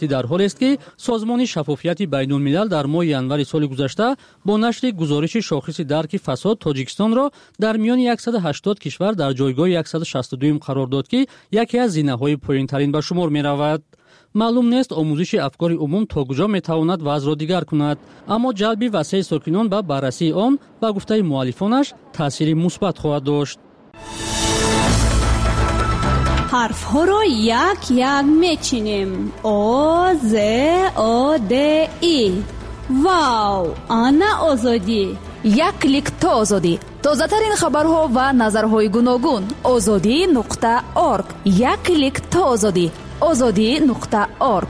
در حالی است که سازمان شفافیت بین‌الملل در ماه ینور سال گذشته با نشر گزارش شاخص درک فساد تاجیکستان را در میان 180 کشور در جایگاه 162 قرار داد که یکی از زینه‌های پایین‌ترین به شمار می‌رود. معلوم نیست آموزش افکار عموم تا کجا می‌تواند وضع را دیگر کند، اما جلب وسیع ساکنان به بررسی آن به گفته مؤلفانش تأثیر مثبت خواهد داشت. حرف ها را یک یک میچینیم. آ ز آ د ای. واو، انا آزادی. یک کلیک تا آزادی. تازه ترین خبرها و نظرهای گوناگون. azadi.org. یک کلیک تا آزادی. azadi.org.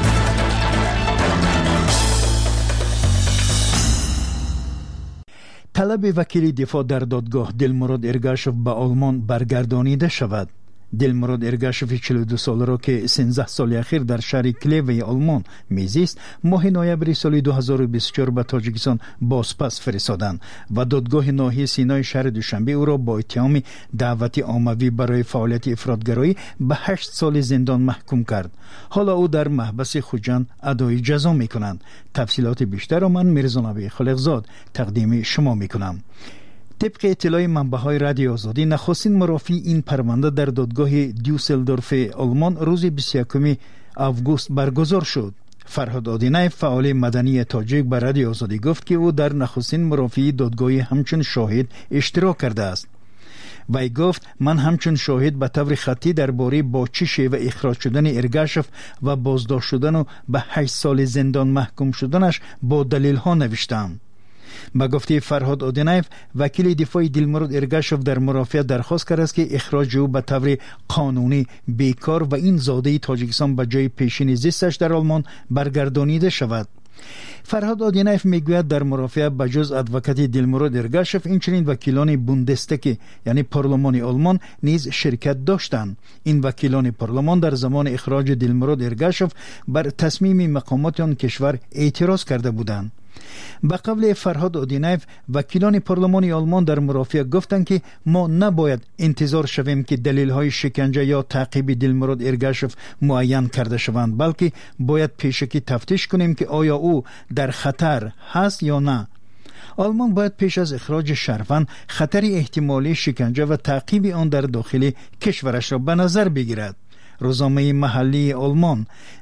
طلب وکیل دفاع در دادگاه دلمراد ارگاشف به آلمان برگردانیده شود. دلمراد ارگاشف 42 ساله را که 13 سال اخیر در شهر کلیو آلمان میزیست ماه نوامبر سال 2024 به تاجیکستان بازپس فرستادند و دادگاه ناحیه سینای شهر دوشنبه او را با اتهام دعوت عمومی برای فعالیت افراطگرایی به 8 سال زندان محکوم کرد. حالا او در محبس خوجند ادای جزا میکنند. تفصیلات بیشتر را من میرزا نبی خالقزاد تقدیم شما میکنم. طبق اطلاع منبع‌های رادیو آزادی، نخستین مرافعه این پرونده در دادگاه دیوسلدورف آلمان روز 21 آگوست برگزار شد. فرهاد آدینایف فعال مدنی تاجیک به رادیو آزادی گفت که او در نخستین مرافعه دادگاه همچون شاهد اشتراک کرده است. وی گفت من همچون شاهد به طور خطی درباره با چه شیوه اخراج شدن ارگاشف و بازداشت شدن و به 8 سال زندان محکوم شدنش با دلیل ها نوشتم. با گفته فرهاد آدینایف، وکیل دفاع دلمراد ارگاشف در مرافعه درخواست کرده است که اخراج او به طور قانونی بیکار و این زاده تاجیکستان به جای پیشین زیستش در آلمان برگردانیده شود. فرهاد آدینایف میگوید در مرافعه بجز ادوکات دلمراد ارگاشف اینچنین وکیلان بوندستگ یعنی پارلمان آلمان نیز شرکت داشتند. این وکیلان پارلمان در زمان اخراج دلمراد ارگاشف بر تصمیم مقامات آن کشور اعتراض کرده بودند. به قول فرهاد آدینایف، وکیلان پارلمان آلمان در مرافعه گفتند که ما نباید انتظار شویم که دلیل‌های شکنجه یا تعقیب دلمراد ارگاشف معین کرده شوند، بلکه باید پیشکی تفتیش کنیم که آیا او در خطر هست یا نه. آلمان باید پیش از اخراج شهروند خطر احتمالی شکنجه و تعقیب آن در داخل کشورش را به نظر بگیرد. روزنامه محلی آلمان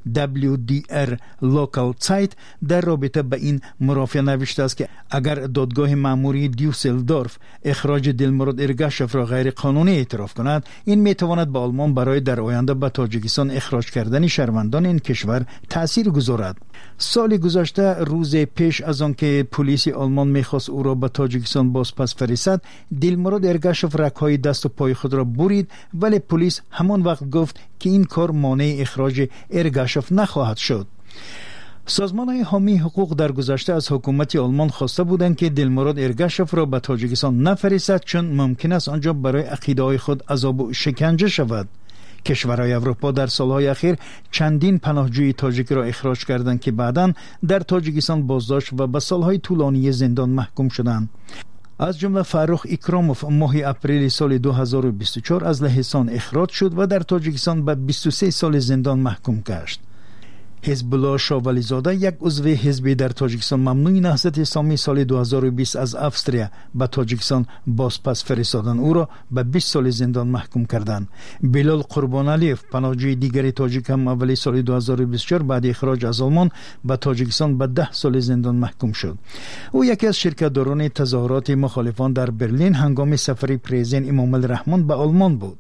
WDR Local Zeit در رابطه با این مرافعه نوشته است که اگر دادگاه مأموری دیوسلدورف اخراج دلمراد ارگاشف را غیر قانونی اعتراف کند، این میتواند به آلمان برای در آینده به تاجیکستان اخراج کردن شهروندان این کشور تأثیر گذارد. سال گذشته روز پیش از آن که پلیس آلمان میخواست او را به تاجیکستان بازپس فرستد، دلمراد ارگاشف رگ‌های دست و پای خود را برید، ولی پلیس همان وقت گفت که این کار مانع اخراج ارگاشف نخواهد شد. سازمان‌های حامی حقوق در گذشته از حکومت آلمان خواسته بودند که دلمراد ارگاشف را به تاجیکستان نفرستد چون ممکن است آنجا برای عقیده‌های خود عذاب و شکنجه شود. کشورهای اروپا در سالهای اخیر چندین پناهجوی تاجیک را اخراج کردند که بعداً در تاجیکستان بازداشت و به سالهای طولانی زندان محکوم شدند. از جمله فرخ اکراموف ماه اپریل سال 2024 از لهستان اخراج شد و در تاجیکستان به 23 سال زندان محکوم گشت. حزب الله شاولی زاده، یک عضو حزب در تاجیکستان ممنوع نهضت اسلامی، سال 2020 از افسریا به تاجیکستان بازپس فرستادن او را به 20 سال زندان محکوم کردند. بلال قربانعلیف، پناهجوی دیگری تاجیک، هم اولی سال 2024 بعد اخراج از آلمان به تاجیکستان به 10 سال زندان محکوم شد. او یکی از شرکت‌داران تظاهرات مخالفان در برلین هنگام سفر پرزیدنت امام الرحمن به آلمان بود.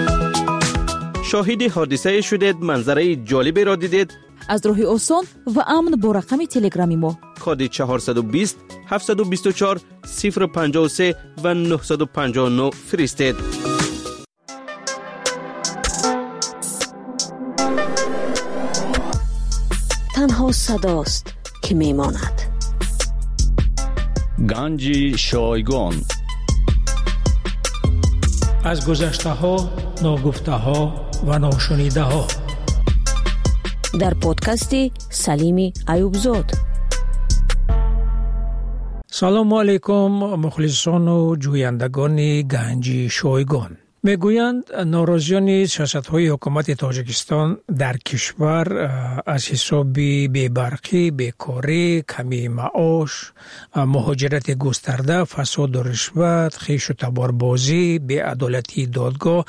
شاهد حادثه شدید، منظره جالبی را دیدید؟ از راه آسان و امن با رقم تلگرامی ما کد 420 724 053 و 959 فرستید. تنها صداست که میماند. گنج شایگان. از گذشته ها، ناگفته ها و ناشنیده ها در پادکست سلیم ایوبزاد. سلام علیکم مخلصان و جویندگان گنج شایگان. میگویند ناراضیان سیاست‌های حکومت تاجیکستان در کشور از حساب بی‌برقی، بیکاری، کمی معاش، مهاجرت گسترده، فساد و رشوت، خویش و تباربازی، بی‌عدالتی دادگاه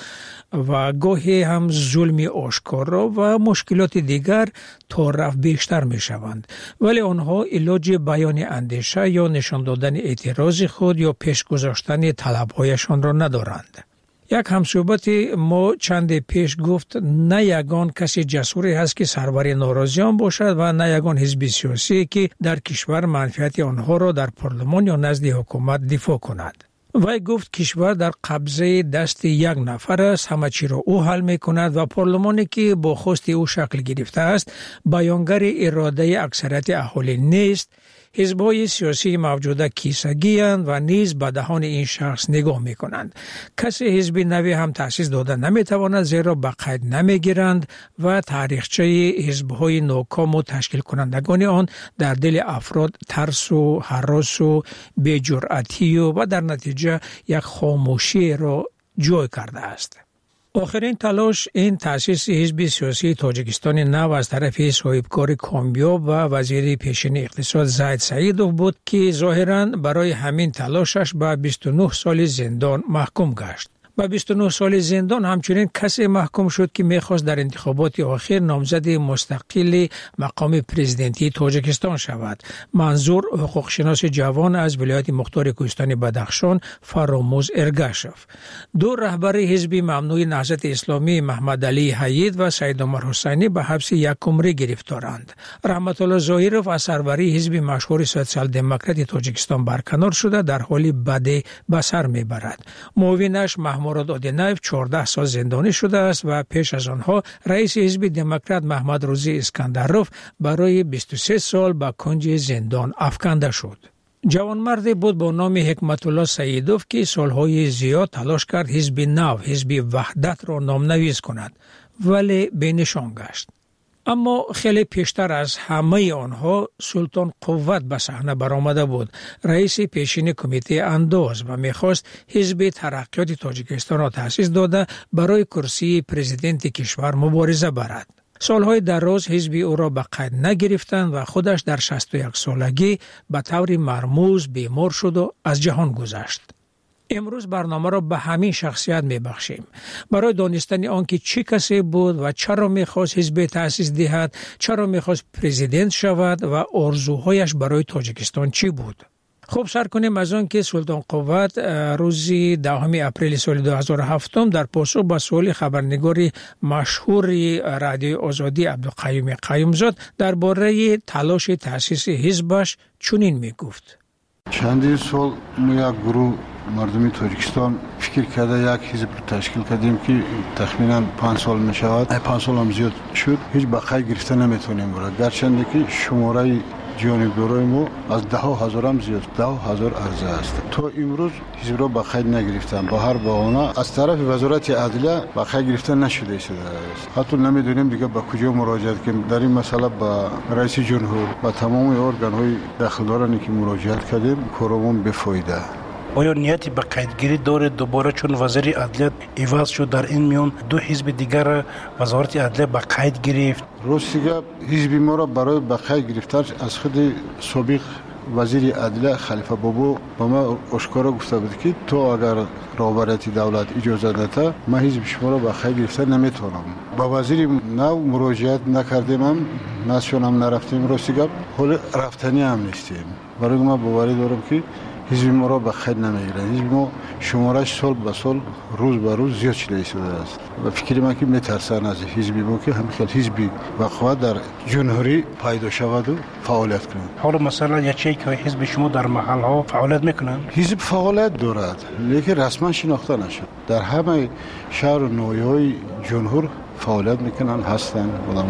و گاهی هم ظلم آشکارا و مشکلات دیگر تا رفت بیشتر می شوند. ولی آنها علاج بیان اندیشه یا نشان دادن اعتراض خود یا پیش گذاشتن طلب‌هایشان را ندارند. یک همصحبت ما چند پیش گفت نه یگان کسی جسوری هست که سرور ناراضیان باشد و نه یگان حزب سیاسی که در کشور منفعت آنها را در پارلمان یا نزد حکومت دفاع کند. وی گفت کشور در قبضه دست یک نفر است، همه چی را او حل می کند و پارلمانی که با خواست او شکل گرفته است بیانگر اراده اکثریت اهالی نیست. حزب‌های سیاسی موجوده کیسگی‌اند و نیز به دهان این شخص نگاه می‌کنند. کسی حزب نوی هم تأسیس داده نمی‌تواند زیرا به قید نمی‌گیرند و تاریخچه حزب‌های ناکام و تشکیل کنندگان آن در دل افراد ترس و هراس و بی‌جرأتی و در نتیجه یک خاموشی را جای کرده است. آخرین تلاش این تأسیس حزب سیاسی تاجیکستان نو از طرف صاحبکار کامیاب و وزیر پیشین اقتصاد زید سعیدوف بود که ظاهراً برای همین تلاشش به 29 سال زندان محکوم گشت. با 29 سال زندان همچنین کسی محکوم شد که میخواست در انتخابات آخر نامزد مستقل مقام پرزیدنتی تاجیکستان شود. منظور حقوق شناس جوان از ولایت مختار کوهستان بدخشان فراموز ارگاشف. دو رهبر حزب ممنوع نهضت اسلامی محمد علی حید و سید عمر حسینی به حبس یک عمره گرفتارند. رحمت الله ظاهرов از سروری حزب مشهور سوسیال دموکرات تاجیکستان برکنار شده در حالی بد به سر میبرد. معاونش مراد آدینایف 14 سال زندانی شده است و پیش از آنها رئیس حزب دموکرات محمد روزی اسکندروف برای 23 سال به کنج زندان افکنده شد. جوانمردی بود با نام حکمت الله سعیدوف که سالهای زیاد تلاش کرد حزب نو، حزب وحدت را نامنویس کند ولی بینشان گشت. اما خیلی پیشتر از همه آنها سلطان قوت به صحنه برآمده بود، رئیس پیشین کمیته انداز و میخواست حزب ترقیات تاجیکستان را تأسیس داده برای کرسی پرزیدنت کشور مبارزه برد. سالهای دراز حزب او را به قید نگرفتند و خودش در 61 سالگی به طور مرموز بیمار شد و از جهان گذشت. امروز برنامه را به همین شخصیت میبخشیم برای دانستن آنکه چه کسی بود و چرا میخواست حزب تأسیس دهد، چرا میخواست پرزیدنت شود و آرزوهایش برای تاجیکستان چی بود. خب سر کنیم از آن که سلطان قوت روز 10 اپریل سال 2007 در پاسخ به سوال خبرنگار مشهور رادیو آزادی عبدالقیوم قیومزاد درباره تلاش تأسیس حزبش چنین میگفت: چندین سال ما یک گروه مردمی تاجیکستان فکر کرده یک حزب رو تشکیل کردیم که تخمینا 5 سال می شود. 5 سال هم زیاد شد، هیچ بقای گرفته نمیتونیم برای گرچنده که شماره جانبدارای ما از 10,000 هم زیاد، 10,000 عرضه است. تا امروز حزب را بقای نگرفتن، با هر بهانه از طرف وزارت عدلیه بقای گرفته نشده است. حتی نمیدونیم دیگه به کجا مراجعت کنیم. در این مسئله با رئیس جمهور و تمام ارگان های داخلدارانی که مراجعت کردیم کارمون بفایده. آیا نیتی به قیدگیری داره دوباره چون وزیر عدلیه عوض شد در این میان دو حزب دیگر وزارت عدلیه به قید گرفت؟ راستیگه حزب ما را برای به قید گرفتن از خود سابق وزیر عدلیه خلیفه بابو با ما اشکارا گفته بود که تو اگر رهبریت دولت اجازه نده ما حزب شما را به قید گرفتن نمیتونم. با وزیر نو مراجعت نکردیم، هم نشونم نرفتیم. راستیگه حال رفتنی هم نیستیم. برای ما باوری دارم که حزب ما را به خیر نمیگیرند. حزب ما شمارش سال به سال روز به روز زیاد شده است و فکر من که میترسن از حزب ما که همین حزبی وقوع در جمهوری پیدا شود و فعالیت کنند. حالا مثلا یا چه که حزب شما در محل ها فعالیت میکنند؟ حزب فعالیت دارد لیکن رسما شناخته نشد. در همه شهر و نویهای جمهور فعالیت میکنن هستن.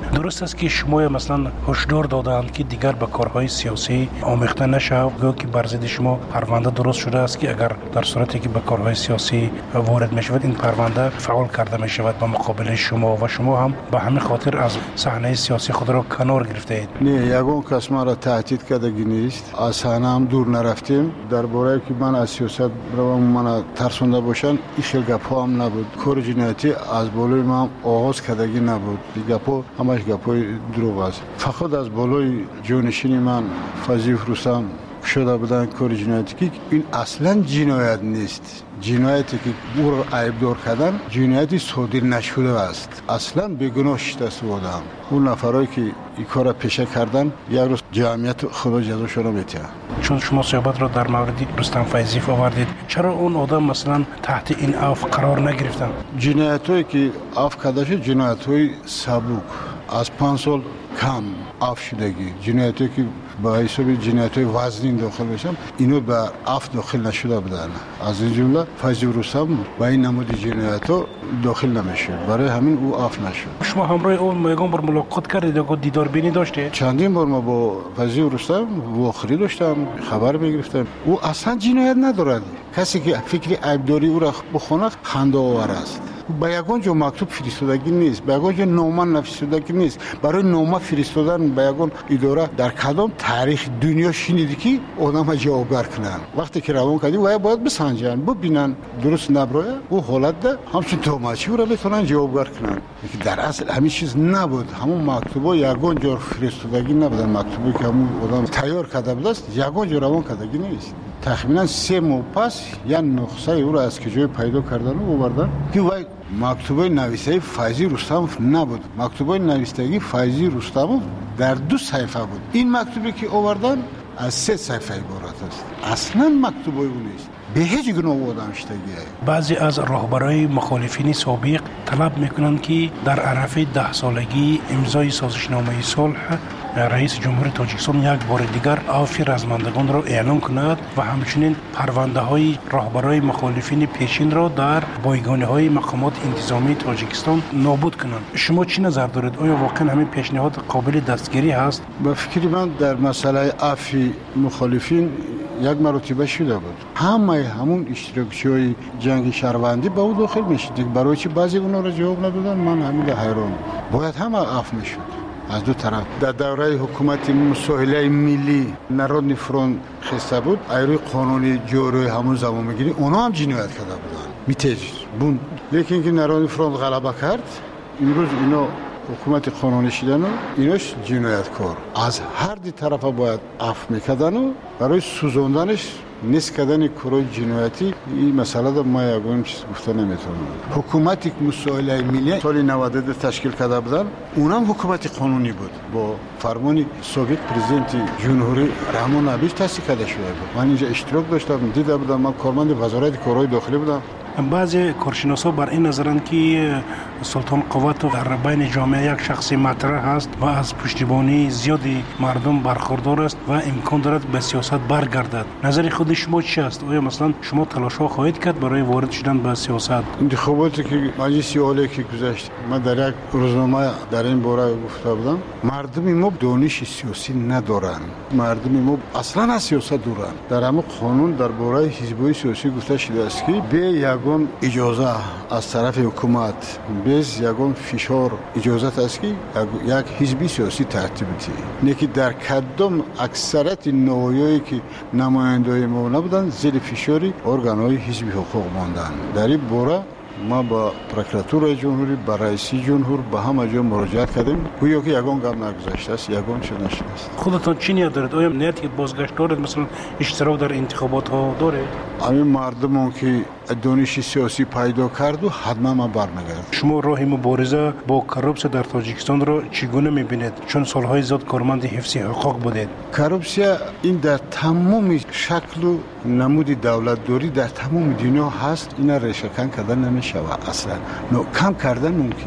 درست است که شما مثلا هشدار دادند که دیگر به کارهای سیاسی آمیخته نشود، گویا که بر ضد شما پرونده درست شده است که اگر در صورتی که به کارهای سیاسی وارد میشود این پرونده فعال کرده میشود به مقابل شما و شما هم به همین خاطر از صحنه سیاسی خود را کنار گرفته اید. نه، یگان کس ما را تهدید کردگی نیست. از صحنه هم دور نرفتیم. درباره که من از سیاست روم من ترسونده باشن این خیلی گپا هم نبود. کار جنایتی از بالای ما آغاز کردگی نبود. گپا همش گپای دروغ است. فقط از بالای جانشین من فضیف رستم شده بودن کار جنایتی که این اصلا جنایت نیست. جنایتی که او را عیبدار کردن جنایتی صادر نشده است. اصلا بیگناه شده بودم. اون نفرایی که این کار را پیشه کردن یک روز جمعیت خدا جزاشون را می‌دهد. چون شما صحبت را در مورد رستم فیضیف آوردید، چرا اون آدم مثلا تحت این عفو قرار نگرفتن؟ جنایتایی که عفو کرده شد جنایت‌های سبک از 5 سال کم عفو شدگی، جنایتی که با حساب جنایت‌های وزنی داخل بشن اینو به عفو داخل نشده بودن. از این جمله فیضیف رستم با این نمود جنایت‌ها داخل نمیشه، برای همین او عفو نشد. شما همراه اون یگان بار ملاقات کردید و دیدار بینی داشته؟ چندین بار ما با فیضیف رستم واخری داشتم، خبر میگرفتم. او اصلا جنایت ندارد. کسی که فکر عیبداری او را بخونه خنده آور است. به یگان جا مکتوب فرستادگی نیست، به یگان جا نامه نفرستادگی نیست. برای نامه فرستادن به یگان اداره در کدام تاریخ دنیا شنیدی که آدم جوابگر کنن؟ وقتی که روان کردی باید بسنجن، ببینن درست نبرای او حالت ده همچون توماچی را بتونن جوابگر کنن. در اصل همین چیز نبود. همون مکتوبا یگان جا فرستادگی نبودن. مکتوبی که همون آدم تیار کرده بود است یگان جا روان کردگی نیست. تقریبا 3 ماه پس یا نسخه او را از کجای پیدا کردن و آوردن که وای مکتوبه نوشته فیضیف رستم نبود. مکتوبه نوشتگی فیضیف رستم در 2 صفحه بود. این مکتوبی که آوردن از 3 صفحه عبارت است. اصلا مکتوبه او نیست. به هیچ گونه آدم شدگی. بعضی از راهبرای مخالفین سابق طلب میکنند که در عرف 10 سالگی امضای سازشنامه صلح رئیس جمهور تاجیکستان یک بار دیگر عفو رزمندگان را اعلام کند و همچنین پرونده های راهبرای مخالفین پیشین را در بایگانی های مقامات انتظامی تاجیکستان نابود کنند. شما چی نظر دارید؟ آیا واقعا همین پیشنهاد قابل دستگیری هست؟ به فکر من در مسئله عفو مخالفین یک مرتبه شده بود. همون اشتراکچی‌های جنگ شهروندی به او داخل میشد. برای چی بعضی اونا را جواب ندادن؟ من همین حیران. باید همه عفو میشد. از دو طرف در دوره حکومت مساهله ملی نارودنی فرونت خسته بود. ایروی قانونی جوری همون زمان میگیری اونا هم جنایت کرده بودن. میتیج بون. لیکن که نارودنی فرونت غلبه کرد امروز اینا حکومت قانونی شدن و ایناش جنایتکار. از هر دی طرف باید عفو میکردن و برای سوزاندنش نیست کردن کارهای جنایتی این مسئله رو ما یگان چیز گفته نمیتونم. حکومتی که مساهله ملی سال 92 تشکیل کرده بودن اونم حکومت قانونی بود با فرمان سابق پرزیدنت جمهوری رحمان نبیش تأسیس کرده شده بود. من اینجا اشتراک داشتم، دیده بودم. من کارمند وزارت کارهای داخلی بودم. بعضی کارشناسا بر این نظرند که سلطان قوت در بین جامعه یک شخصی مطرح است و از پشتیبانی زیادی مردم برخوردار است و امکان دارد به سیاست برگردد. نظر خود شما چی است؟ آیا مثلا شما تلاش‌ها خواهید کرد برای وارد شدن به سیاست؟ انتخاباتی که مجلس عالی که گذشت من در یک روزنامه در این باره گفته بودم مردم ما دانش سیاسی ندارند. مردم ما اصلا از سیاست دورند. در همه قانون درباره حزب‌های سیاسی گفته شده است که به یگان اجازه از طرف حکومت بیز یگان فشار اجازت است که یک حزبی سیاسی ترتیب بده. نه که در کدام اکثریت نوعی که نمایندای ما نبودن زیر فشاری ارگان‌های حزبی حقوق ماندن. در این باره ما با پروکراتور جمهوری با رئیس جمهور با همه جا مراجعت کردیم. گویا که یگان گام نگذاشته است، یگان چه نشده است. خودتون چی نیت دارید؟ آیا نیتی بازگشت دارید؟ مثلا اشتراک در انتخابات ها دارید؟ همین مردمون که دانش سیاسی پیدا کرد و حتما ما برمیگردیم. شما راه مبارزه با کروپسیا در تاجیکستان را چگونه میبینید؟ چون سالهای زیاد کارمند حفظ حقوق بودید. کروپسیا این در تمام شکل و نمود دولتداری در تمام دنیا هست. اینا ریشه کن کردن نمیشه اصلا. کم کردن ممکن.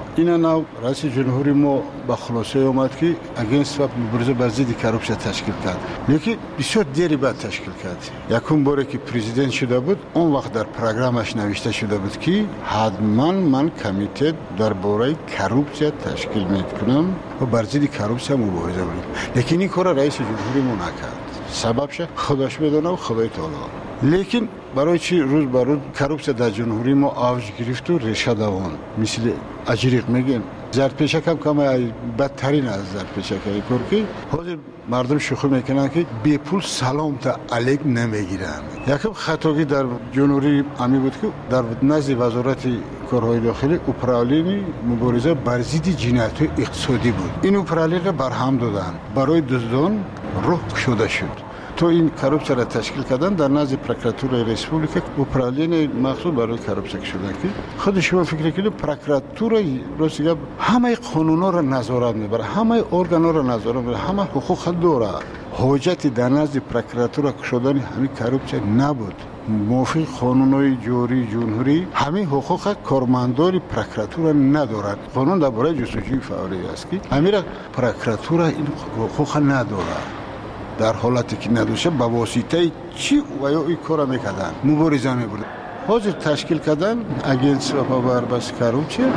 اینا نو رئیس جمهوری ما با خلاصه اومد که اگینست و مبارزه با ضد کروپسیون تشکیل کرد. لیکن بسیار دیری بعد تشکیل کرد. یکم باره که پرزیدنت شده بود اون وقت در پروگرامش نوشته شده بود که حتما من کمیته درباره کروپسیون تشکیل میکنم و بر ضد کروپسیون مبارزه کنم. لیکن این کار رئیس جمهوری ما نکرد. سببش خودش بدونه و خدای تعالی. لیکن برای چی روز به روز کروپسیون در جمهوری ما آوج گرفت و ریشه دوان مثل اجریق میگن زرپیشک هم کم بدترین از زرپیشک های کرکی حاضر مردم شوخی میکنن که بی پول سلام تا علیک نمیگیرن. یکم خطاگی در جمهوری امی بود که در نزد وزارت کارهای داخلی اپرالینی مبارزه بر ضد جنایت اقتصادی بود. این اپرالین را برهم دادن برای دزدان روح شده شد. تو این کروپسیون را تشکیل کردن در نزد پروکراتور ریسپوبلیک اپرالین مخصوص برای کروپسیون شدن که خود شما فکر کنید پروکراتور روسیه همه قانونا را نظارت میبره، همه ارگانا را نظارت میبره، همه حقوق داره. حجت در نزد پروکراتور شدن همین کروپسیون نبود. موافق قانونهای جاری جمهوری همین حقوق کارمندان پروکراتور ندارد. قانون درباره جستجوی فوری است که همین پروکراتور این حقوق نداره. در حالتی که ندوشه با واسطه چی و یا این کار میکردن مبارزه میبردن. حاضر تشکیل کردن اگینس و پاوربس کروپسیون.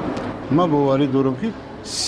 ما باوری دارم که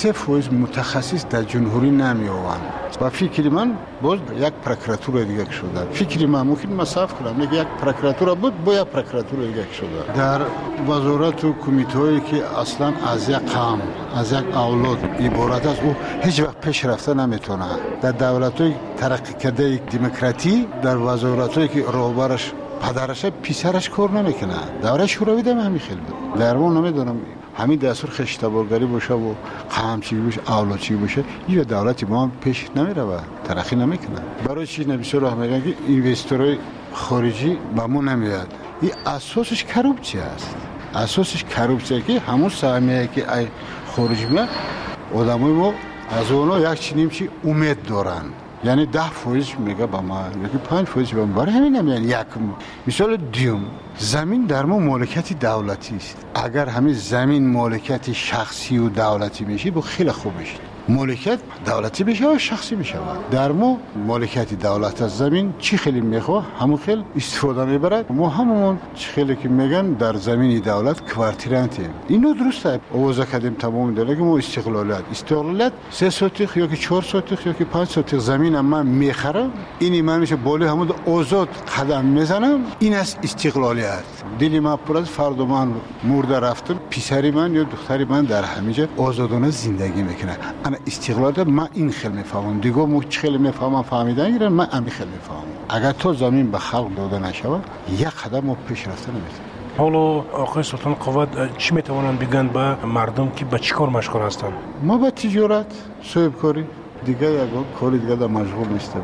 3% متخصص در جمهوری نمیآوند و فکر من باز یک پروکراتور دیگه شده. فکر من ممکن مصرف کنم یک پروکراتور بود با یک پروکراتور دیگه شده. در وزارت و کمیته‌ای که اصلا از یک قوم از یک اولاد عبارت است او هیچ وقت پیش رفته نمیتونه. در دولت‌های ترقی کرده دموکراتی در وزارت‌هایی که راهبرش پدرش پسرش کار نمیکنه. دوره شوروی دم همین خیلی بود. در اون نمیدونم همین دستور خشتبارگری باشه و قمچی باشه اولادچی باشه یه دولتی با هم پیش نمیره و ترقی نمیکنه. برای چی نمیشه راه میگن که اینوستورهای خارجی با ما نمیاد. این اساسش کروپسیون است. اساسش کروپسیون که همون سهمیه که ای خارجی میاد آدمای ما از اونها یک چنین چی امید دارن. یعنی 10% میگه با ما یکی 5% با ما. برای همین نمیان یک مثال دیوم زمین در ما مالکیت دولتی است. اگر همین زمین مالکیت شخصی و دولتی میشه با خیلی خوب میشه. مالکیت دولتی بشه و شخصی بشه. در ما مالکیت دولت از زمین چی خیلی میخواه همون خیلی استفاده میبرد. ما همون چی خیلی که میگن در زمین دولت کوارتیرانتیم. اینو درسته آوازه کردیم تمام داره که ما استقلالت 3 سوتیخ یا که 4 سوتیخ یا که 5 سوتیخ زمین من میخرم این من میشه بالی همون آزاد قدم میزنم. این است استقلالیت. دلی من پر از فردا من مرده رفتم پسری من یا دختری من در همینجا آزادانه زندگی میکنه. انا استقلال من این خیلی میفهمم دیگه مو خیلی میفهمم فهمیدن گیرن من همین خیلی میفهمم. اگر تو زمین به خلق داده نشود یک قدم ما پیش رفته نمیتونیم. حالا آقای سلطان قوت چی میتوانن بگن به مردم که به چی کار مشغول هستن؟ ما به تجارت صاحبکاری دیگه یک کار دیگه در مشغول نیستیم.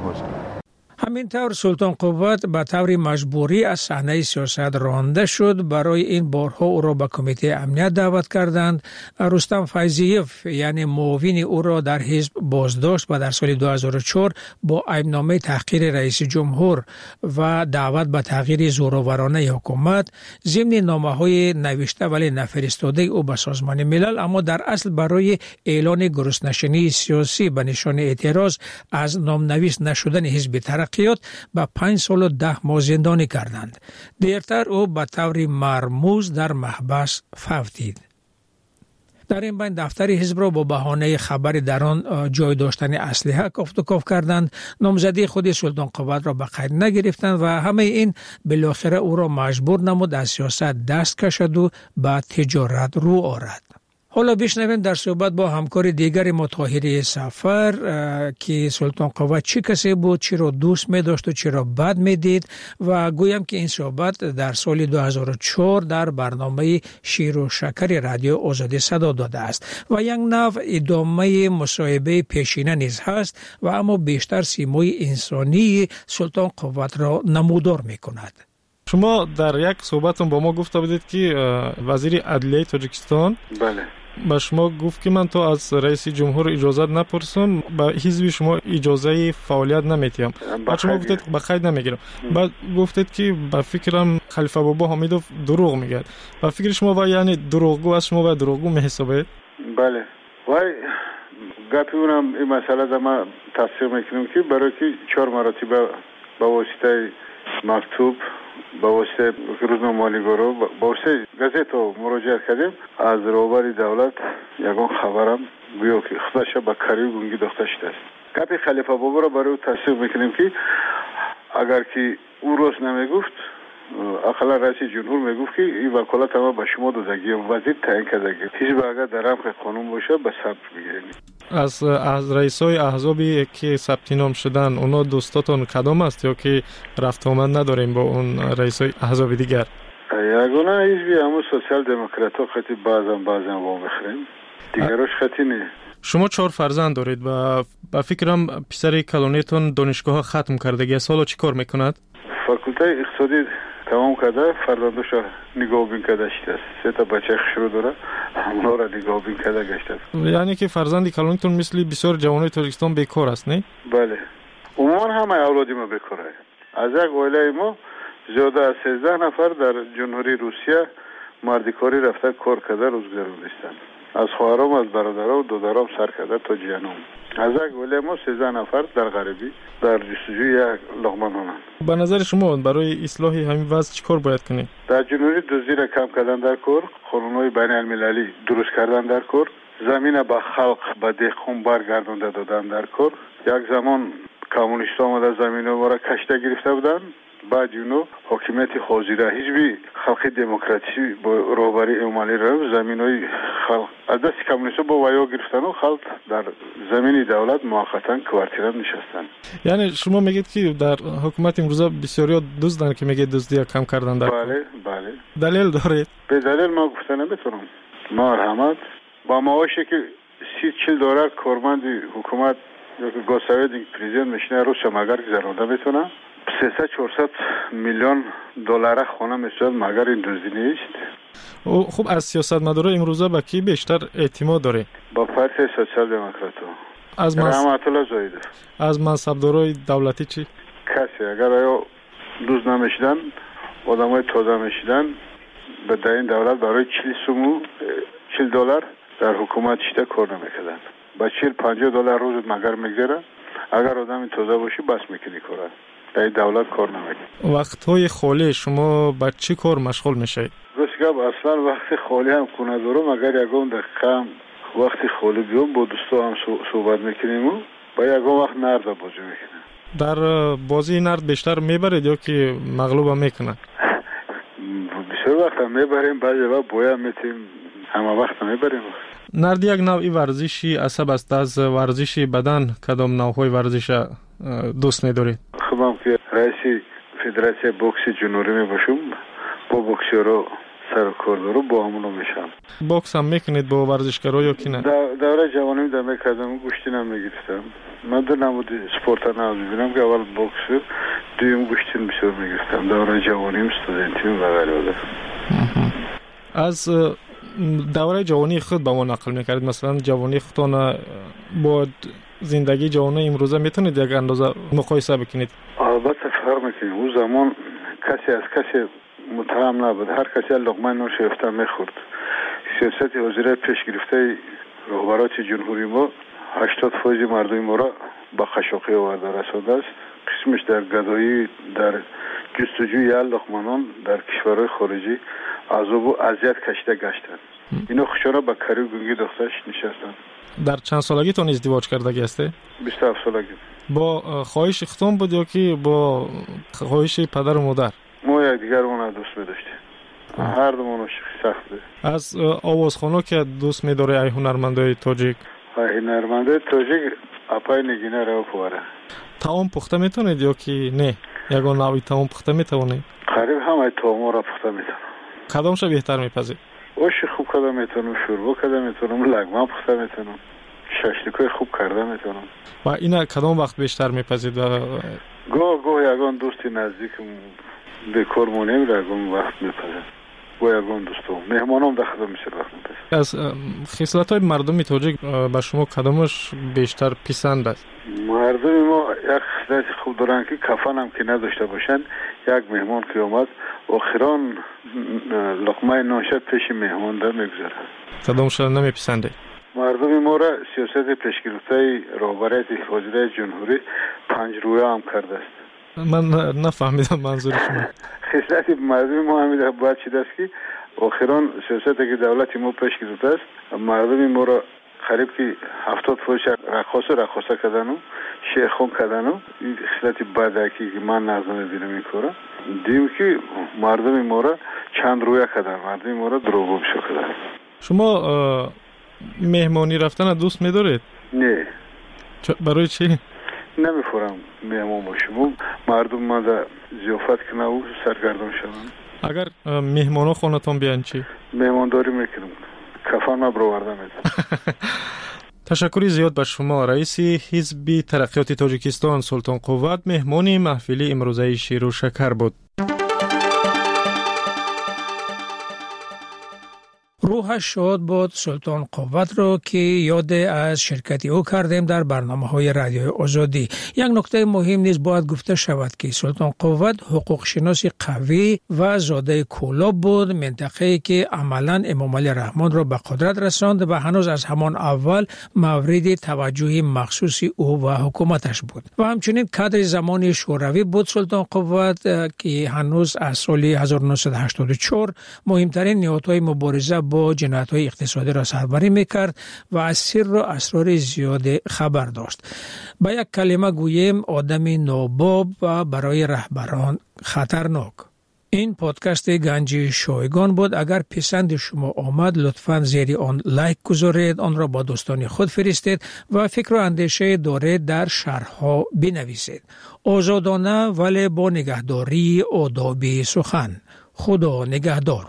همینطور سلطان قوت به طور مجبوری از صحنه سیاست رانده شد. برای این بارها او را به کمیته امنیت دعوت کردند. رستم فیضیف یعنی معاون او را در حزب بازداشت و در سال 2004 با ایبنامه تحقیر رئیس جمهور و دعوت به تغییر زورآورانه حکومت ضمن نامه‌های نوشته ولی نفرستاده او به سازمان ملل، اما در اصل برای اعلان گرسنشینی سیاسی به نشان اعتراض از نامنویس نشدن حزب ترقیات به 5 سال و 10 ماه زندانی کردند. دیرتر او به طور مرموز در محبس فوتید. در این بین دفتر حزب را با بهانه خبر در آن جای داشتن اسلحه کاف کردند. نامزدی خود سلطان قوت را به قید نگرفتند و همه این بالاخره او را مجبور نمود از سیاست دست کشد و به تجارت رو آورد. حالا بشنویم در صحبت با همکار دیگر ما طاهری سفر که سلطان قوت چی کسی بود، چی را دوست می داشت و چی را بد می دید و گویم که این صحبت در سال 2004 در برنامه شیر و شکر رادیو آزادی صدا داده است و یک نوع ادامه مصاحبه پیشینه نیز هست و اما بیشتر سیمای انسانی سلطان قوت را نمودار می کند. شما در یک صحبتون با ما گفته بودید که وزیر عدلیه تاجیکستان با شما گفت که من تو از رئیس جمهور اجازه نپرسم، با حزب شما اجازه فعالیت نمیتیم. بعد شما گفتید به قید نمیگیرم. بعد گفتید که با فکرم خلیفه بابا حمیدوف دروغ میگه و فکر شما و یعنی دروغگو است شما و دروغگو میحسابید؟ بله وای گپی اونم این مسئله در ما تصدیق میکنم که برای که 4 مراتبه با واسطه مکتوب با واسطه روزنامه مالیگارو با واسطه گازت مراجعه کردیم از روبر دولت یگان خبرم گویا که خودش به کاری گونگی داخته شده است. گپی خلیفه بابا را برای تصدیق میکنیم که اگر که او روز نمیگفت اقلا رئیس جمهور میگفت که این وکالت ما به شما دادگی وزیر تعیین کردگی حزب اگر در رمق قانون باشه به ثبت بگیرید. از رئیسای احزابی که ثبت نام شدن اونا دوستاتون کدام است یا که رفت آمد نداریم با اون رئیسای احزاب دیگر؟ یگانه حزبی همون سوسیال دموکرات ها خیلی بعضا با میخریم دیگراش خیلی نه. شما 4 فرزند دارید و با فکرم پسری کلونیتون دانشگاه ختم کردگی است. حالا چی کار میکند؟ فاکولته اقتصادی تمام کرده فرزندش نگاه بین کرده شده است. 3 تا بچه خشرو داره اونا را نگاه بین کرده گشته است. یعنی که فرزندی کلونیتون مثل بسیار جوانای تاجیکستان بیکار است نه؟ بله عموما همه اولادی ما بیکاره. از یک عائله ما زیاده از 13 نفر در جمهوری روسیه مردکاری رفته کار کرده روزگار نیستند. از خواهرام از برادرام و دادرام سر کرده تا جیانم. از یک عائله ما 13 نفر در غربی در جستجوی یک لقمه نانند. به نظر شما برای اصلاح همین وضع چیکار باید کنیم؟ در جمهوری دزدی را کم کردن در کار، قانون‌های بین المللی درست کردن در کار، زمین به خلق به دهقان برگردانده دادن در کار. یک زمان کمونیست‌ها آمده زمین ما را کشته گرفته بودند. بعد اونو حکومت حاضره حزب خلق دموکراسی با رهبری امالی را زمینای خلق از دست کمونیست‌ها با ویا گرفتن و خلق در زمین دولت موقتا کوارتیرا نشستن. یعنی شما میگید که در حکومت امروزه بسیاری دزدن که میگید دزدی کم کردن در بله دلیل دارید؟ به دلیل ما گفتن نمیتونم. مرحمت با معاشی که 30-40 دلار کارمند حکومت یا که گوساوید پرزیدنت میشنه روش مگر گذرانده میتونه 300-400 میلیون دلار خانه میشود مگر این دزدی نیست. خب از سیاستمدارا امروزه با کی بیشتر اعتماد داره؟ با پارتی سوسیال دموکرات از رحمت الله زاهدی. از منصبدارای دولتی چی؟ کسی اگر آیا دوز نمیشدن آدمای تازه میشدن به این دولت برای 40 دلار در حکومت شده کار نمیکردن. با 40-50 دلار روز مگر میگذره اگر آدم تازه باشی بس میکنی کاره. در دولت کار نمیکنی. وقتهای خالی شما با چی کار مشغول میشید؟ گفتم اصلا وقت خالی هم کنه دارم اگر یکم دقیقا وقت خالی بیام با دوستا هم صحبت میکنیم و با یکم وقت نرد بازی میکنیم. در بازی نرد بیشتر میبرید یا که مغلوب هم میکنه؟ بسیار وقت هم میبریم بعضی وقت باید میتیم همه وقت هم میبریم. نرد یک نوعی ورزشی عصب است. از ورزشی بدن کدام نوعهای ورزش دوست می‌دارید؟ خودم که رئیس فدراسیون بوکس جنوبی میباشم با بوکسورا سر کار دارم با همونو میشم. بوکس هم میکنید با ورزشکارا یا کی نه؟ دوره جوانی در میکردم گوشتی نمیگرفتم. من در نمود سپورت نمیبینم که اول بوکس دویم گوشتی بسیار میگرفتم. دوره جوانیم استودنتیم و غیره. از دوره جوانی خود با ما نقل میکردید. مثلا جوانی خودتان با زندگی جوانی امروزه میتونید یک اندازه مقایسه بکنید؟ البته فرق میکنه. اون زمان کسی از کسی متهم نبود. هر کسی لقمه نون شیفته میخورد. سیاست حاضره پیش گرفته رهبرات جمهوری ما 80% مردم ما را با خشاقی آورده رسانده است. قسمش در گدایی در جستجوی لقمه نان در کشورهای خارجی عذاب و اذیت کشیده گشتند. اینا خوشانه با کاری گونگی دخترش نشستند. در چند سالگیتون ازدواج کردگی هستی؟ 27 سالگی. با خواهش ختم بود یا که با خواهش پدر و مادر؟ ما یک دیگرمون دوست می‌داشتیم. هر دومون سخت بود. از آوازخوان‌ها که دوست می‌داره ای هنرمندای تاجیک؟ هنرمندای تاجیک اپای نگینه رو پواره. طعام پخته میتونید یا که نه؟ یگان نوعی طعام پخته میتونید؟ قریب همه طعام را پخته میتونم. کدامش بهتر میپذید؟ آش خوب کرده میتونم، شوربا کرده میتونم، لگمه پخته میتونم، ششلیکای خوب کرده میتونم. و اینا کدام وقت بیشتر میپذید؟ گاه یگان دوستی نزدیکم به کار مونیم را یگان وقت میپذید. گاه یگان دوستم مهمانم داخل میشه وقت میپذید. از خصلت‌های مردم تاجیک به شما کدامش بیشتر پسند است؟ مردم ما یک خصلت خوب دارن که کفن هم که نداشته باشن. یک مهمان که اومد آخران لقمه نانشب پیش مهمان را میگذارن. کدامش نمیپسنده؟ مردم ما را سیاست پیشگرفته رهبری وزیر جمهوری 5 رویه هم کرده است. من نفهمیدم منظور شما. خصلت مردم ما همین باید چیز است که آخران سیاست که دولت ما پیش گرفته است، مردم ما را قریب که 70% رقاصه کردن و شیخون کردن و این خصلت بدکی که من نظر دیدم این کارا. دیم که مردم ما را چند رویه کردن، مردم ما را دروغگو کردن. شما مهمانی رفتن دوست می‌دارید؟ نه. برای چی؟ نمی‌فورم مهمان باشم. مردم ما در ضیافت کنه و سرگردان شوند. اگر مهمانا خونتون بیان چی؟ مهمانداری میکنم. کفن ما برآورده میدم. تشکر زیاد به شما. رئیس حزب ترقیات تاجیکستان سلطان قوت مهمان محفل امروزه شیر و شکر بود. روحش شاد بود سلطان قوت رو که یاد از شرکتی او کردیم در برنامه‌های رادیوی آزادی. یک نکته مهم نیز باید گفته شود که سلطان قوت حقوق شناس قوی و زاده کولاب بود، منطقه‌ای که عملاً امام علی رحمان را به قدرت رساند و هنوز از همان اول مورد توجه مخصوص او و حکومتش بود. و همچنین کادر زمان شوروی بود سلطان قوت که هنوز از سال 1984 مهمترین نهادهای مبارزه با جنایت‌های اقتصادی را سربری می‌کرد و از سر و اسرار زیاد خبر داشت. با یک کلمه گوییم آدم ناباب و برای رهبران خطرناک. این پادکست گنج شایگان بود. اگر پسند شما آمد لطفاً زیر آن لایک گذارید، آن را با دوستان خود فرستید و فکر و اندیشه دارید در شرح‌ها بنویسید. آزادانه ولی با نگهداری آداب سخن. خدا نگهدار.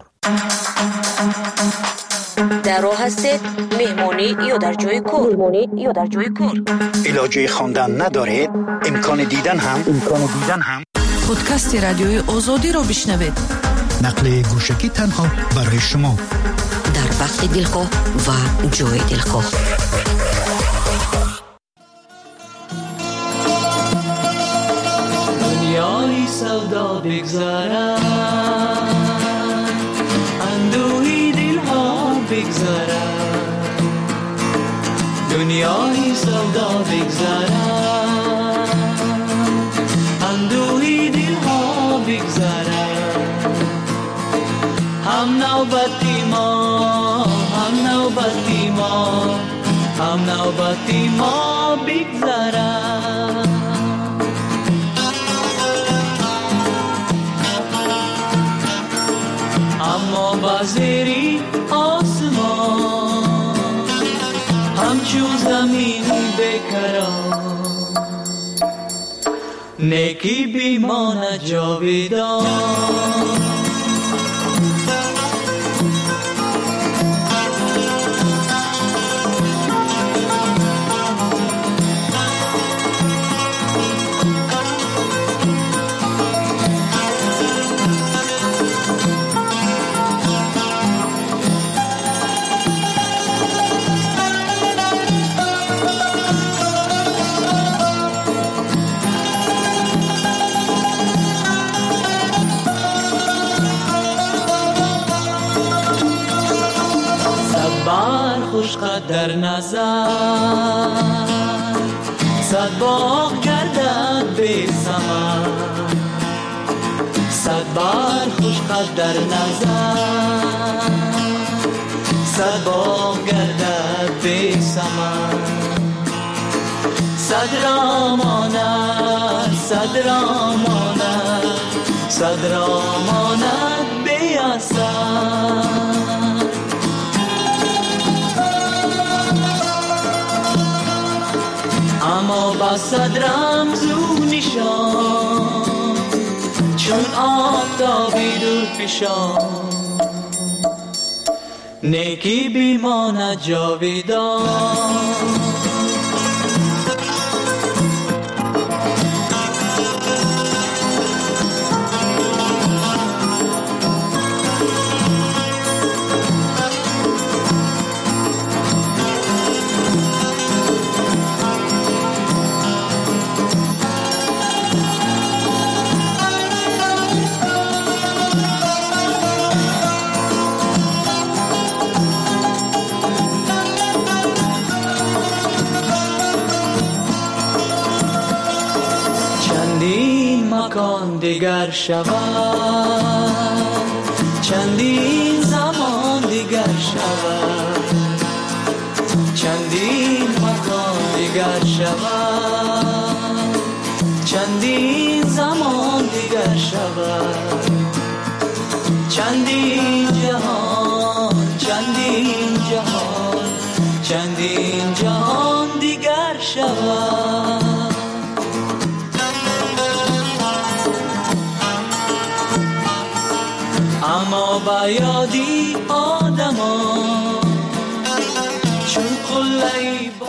در راه هستید مهمانی یا در جای کار علاجه خواندن ندارید؟ امکان دیدن هم پادکست رادیوی آزادی رو بشنوید. نقل گوشکی تنها برای شما در وقت دلخواه و جای دلخواه. دنیای سودا بگذارم، اندوهی دلها بگذارم، دنیای سودا بگذارم، اندوهی دلها بگذارم. هم نوبتی ما بگذارم. اما بازیری آسمان همچون زمین بکران، نیکی بیمانه جاویدان. در نظر صد باغ گردد بی ثمر، صد بار خوش قد در نظر صد باغ گردد بی ثمر. صد را ماند بی اثر. اما با صد رمزو نشان چون آفتابی دور فشان، نیکی بیماند جاویدان. مکان دیگر شود، چندین زمان دیگر شود، چندین مکان دیگر شود، چندین زمان دیگر شود، چندین جهان، چندین جهان، چندین جهان دیگر شود. اما با یادی آدمان چون قله‌ای